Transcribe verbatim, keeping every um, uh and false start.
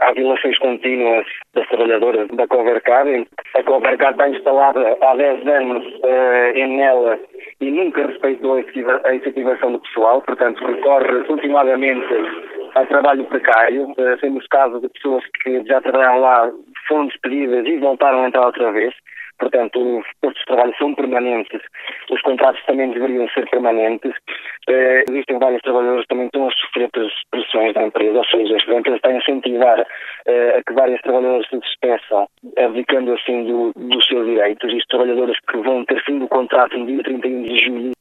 há violações contínuas das trabalhadoras da Covercar. A Covercar está instalada há dez anos uh, em nela e nunca respeitou a efetivação do pessoal, portanto recorre continuadamente a trabalho precário. Uh, temos casos de pessoas que já trabalham lá, foram despedidas e voltaram a entrar outra vez. Portanto, os postos de trabalho são permanentes, os contratos também deveriam ser permanentes. Uh, existem vários trabalhadores que também estão a sofrer pressões da empresa, ou seja, a empresa está a incentivar uh, a que vários trabalhadores se despeçam, abdicando assim do, dos seus direitos. Existem trabalhadores que vão ter fim do contrato no dia trinta e um de junho.